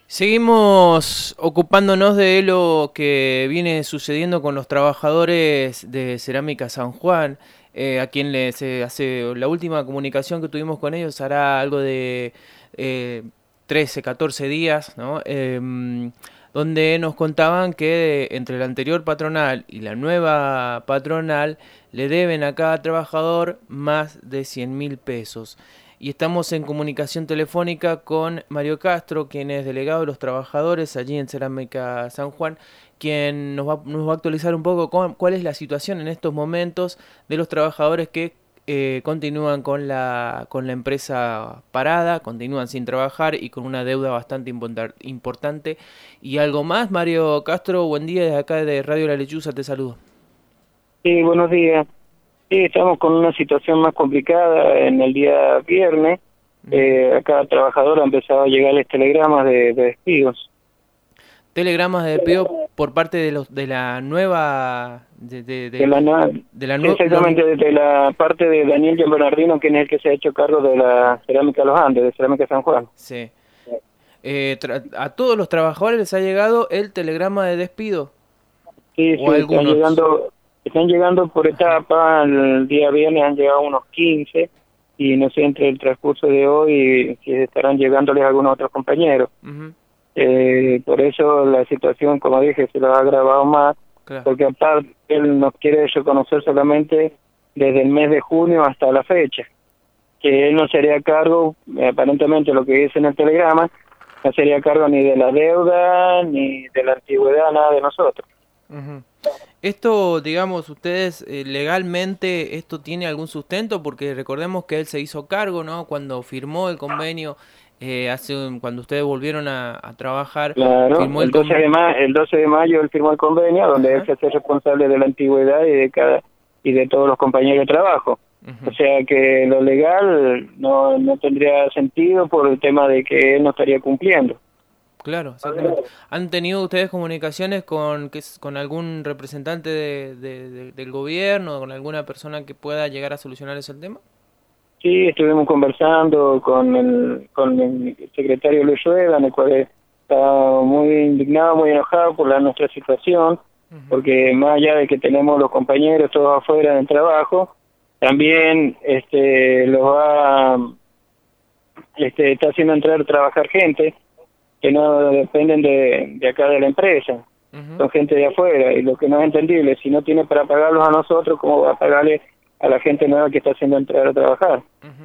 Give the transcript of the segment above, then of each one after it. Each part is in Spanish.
Seguimos ocupándonos de lo que viene sucediendo con los trabajadores de Cerámica San Juan, a quien les hace la última comunicación que tuvimos con ellos hará algo de 13, 14 días, ¿no? Donde nos contaban que entre la anterior patronal y la nueva patronal le deben a cada trabajador más de 100.000 pesos. Y estamos en comunicación telefónica con Mario Castro, quien es delegado de los trabajadores allí en Cerámica San Juan, quien nos va a actualizar un poco cuál es la situación en estos momentos de los trabajadores que continúan con la empresa parada, continúan sin trabajar y con una deuda bastante importante. Y algo más, Mario Castro, buen día, desde acá de Radio La Lechuza, te saludo. Sí, buenos días. Sí, estamos con una situación más complicada en el día viernes. A cada trabajador ha empezado a llegarles telegramas de despidos. Telegramas de despido por parte de la nueva... Exactamente, desde la parte de Daniel Gian Bernardino, quien es el que se ha hecho cargo de la Cerámica Los Andes, de Cerámica San Juan. Sí. ¿A todos los trabajadores les ha llegado el telegrama de despido? Sí, sí, están llegando por etapa. El día viernes han llegado unos 15 y no sé, entre el transcurso de hoy si estarán llegándoles algunos otros compañeros. Por eso la situación, como dije, se lo ha agravado más, claro. Porque aparte él nos quiere reconocer solamente desde el mes de junio hasta la fecha, que él no sería cargo, aparentemente lo que dice en el telegrama, no sería cargo ni de la deuda ni de la antigüedad, nada de nosotros. Esto, digamos, ustedes legalmente, ¿esto tiene algún sustento? Porque recordemos que él se hizo cargo, ¿no? Cuando firmó el convenio, cuando ustedes volvieron a trabajar. Claro, firmó el 12 de mayo él firmó el convenio, donde él se hace responsable de la antigüedad y de todos los compañeros de trabajo. O sea que lo legal no tendría sentido por el tema de que él no estaría cumpliendo. Claro, exactamente. ¿Han tenido ustedes comunicaciones con algún representante del gobierno, con alguna persona que pueda llegar a solucionar ese tema? Sí, estuvimos conversando con el secretario Luis Rueda, en el cual está muy indignado, muy enojado por nuestra situación, porque más allá de que tenemos los compañeros todos afuera del trabajo, también está haciendo entrar a trabajar gente que no dependen de acá de la empresa, son gente de afuera, y lo que no es entendible, si no tiene para pagarlos a nosotros, ¿cómo va a pagarle a la gente nueva que está haciendo entrar a trabajar?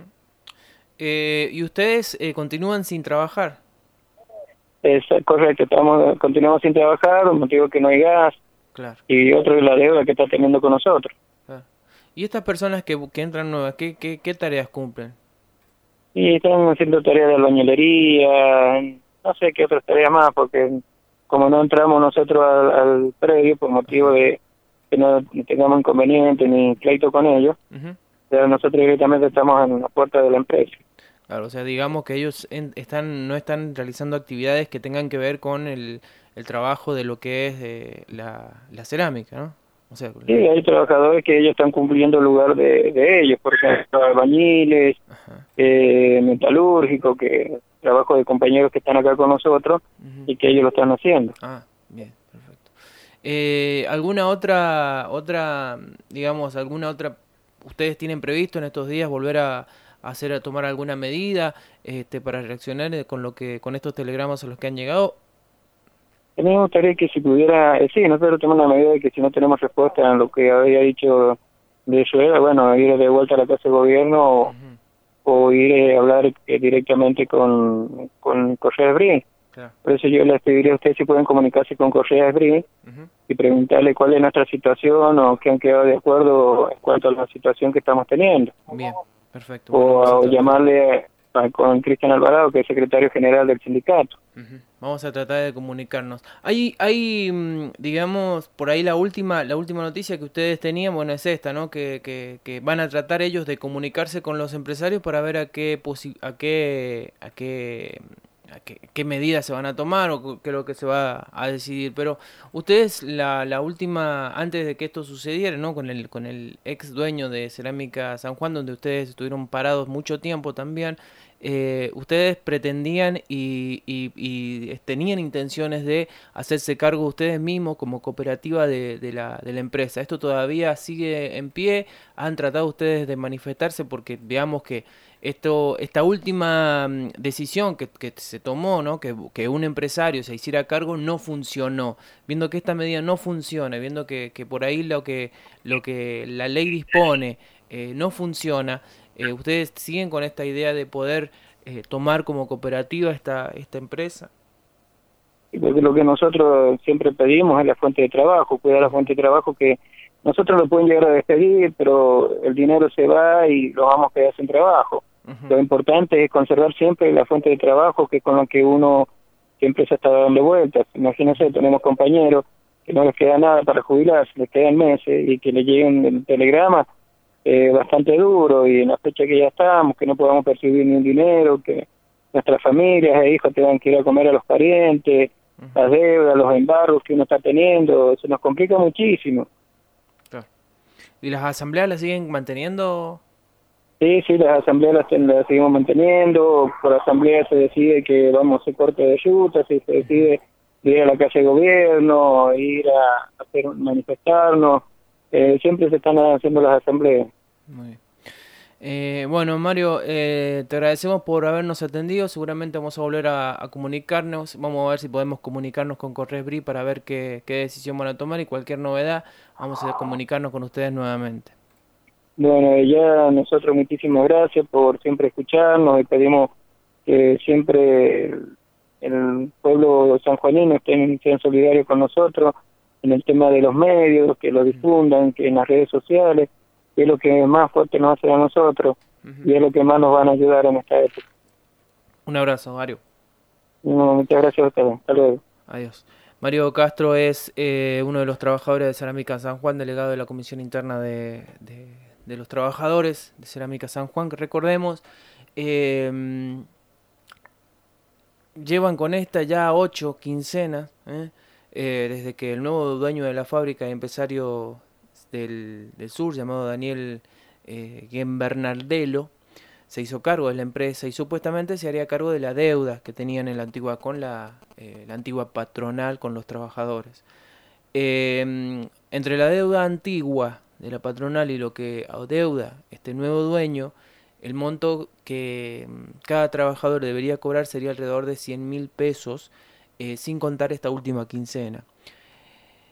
¿Y ustedes continúan sin trabajar? Es correcto, continuamos sin trabajar, un motivo que no hay gas, claro. Y otro es la deuda que está teniendo con nosotros. Claro. ¿Y estas personas que entran nuevas, qué tareas cumplen? Y están haciendo tareas de albañilería, no sé qué otras tareas más, porque como no entramos nosotros al predio por motivo de que no tengamos inconveniente ni pleito con ellos, pero nosotros directamente estamos en la puerta de la empresa. Claro, o sea, digamos que ellos no están realizando actividades que tengan que ver con el trabajo de lo que es la cerámica, ¿no? O sea, sí, hay trabajadores que ellos están cumpliendo el lugar de ellos, por ejemplo, albañiles, metalúrgicos, que trabajo de compañeros que están acá con nosotros y que ellos lo están haciendo. Ah, bien, perfecto. ¿Alguna otra, digamos, ustedes tienen previsto en estos días volver a tomar alguna medida para reaccionar con estos telegramas a los que han llegado? A mí me gustaría que si pudiera, sí, nosotros tenemos una medida de que si no tenemos respuesta en lo que había dicho de eso, bueno, ir de vuelta a la Casa de Gobierno o ir a hablar directamente con Correa Esbrí. Claro. Por eso yo les pediría a ustedes si pueden comunicarse con Correa Esbrí y preguntarle cuál es nuestra situación o qué han quedado de acuerdo en cuanto a la situación que estamos teniendo. Bien, perfecto. O llamarle con Cristian Alvarado, que es secretario general del sindicato. Vamos a tratar de comunicarnos. Hay digamos, por ahí la última noticia que ustedes tenían, bueno, es esta, ¿no? Que van a tratar ellos de comunicarse con los empresarios para ver a qué medidas se van a tomar o qué es lo que se va a decidir. Pero ustedes, la última, antes de que esto sucediera, ¿no? Con el ex dueño de Cerámica San Juan, donde ustedes estuvieron parados mucho tiempo también, ustedes pretendían y tenían intenciones de hacerse cargo ustedes mismos como cooperativa de la empresa. ¿Esto todavía sigue en pie? ¿Han tratado ustedes de manifestarse? Porque veamos que esta última decisión que se tomó, ¿no? Que un empresario se hiciera cargo, no funcionó. Viendo que esta medida no funciona, viendo que por ahí lo que la ley dispone no funciona, ¿ustedes siguen con esta idea de poder tomar como cooperativa esta empresa? Y porque lo que nosotros siempre pedimos es la fuente de trabajo, cuidar la fuente de trabajo, que nosotros lo pueden llegar a despedir, pero el dinero se va y lo vamos a quedar sin trabajo. Lo importante es conservar siempre la fuente de trabajo, que con lo que uno siempre se está dando vueltas. Imagínense, tenemos compañeros que no les queda nada para jubilarse, les quedan meses, y que le llegue un telegrama bastante duro, y en la fecha que ya estamos, que no podamos percibir ni un dinero, que nuestras familias e hijos tengan que ir a comer a los parientes, las deudas, los embargos que uno está teniendo, se nos complica muchísimo. Claro. ¿Y las asambleas las siguen manteniendo? Sí, las asambleas las seguimos manteniendo. Por asamblea se decide que vamos a hacer corte de yuta, si se decide ir a la casa de gobierno, ir a hacer manifestarnos, siempre se están haciendo las asambleas. Muy bien. Bueno, Mario, te agradecemos por habernos atendido. Seguramente vamos a volver a comunicarnos. Vamos a ver si podemos comunicarnos con Corresbri para ver qué decisión van a tomar, y cualquier novedad vamos a comunicarnos con ustedes nuevamente. Bueno, ya nosotros muchísimas gracias por siempre escucharnos, y pedimos que siempre el pueblo sanjuanino sean solidarios con nosotros en el tema de los medios, que lo difundan, que en las redes sociales, que es lo que más fuerte nos hace a nosotros, y es lo que más nos van a ayudar en esta época. Un abrazo, Mario. Muchas gracias a ustedes. Hasta luego. Adiós. Mario Castro es uno de los trabajadores de Cerámica San Juan, delegado de la Comisión Interna de los Trabajadores de Cerámica San Juan, que recordemos, llevan con esta ya 8 quincenas, desde que el nuevo dueño de la fábrica y empresario del sur, llamado Daniel Gianbernardello, se hizo cargo de la empresa y supuestamente se haría cargo de la deuda que tenían en la antigua con la antigua patronal con los trabajadores. Entre la deuda antigua de la patronal y lo que adeuda este nuevo dueño, el monto que cada trabajador debería cobrar sería alrededor de 100.000 pesos, sin contar esta última quincena.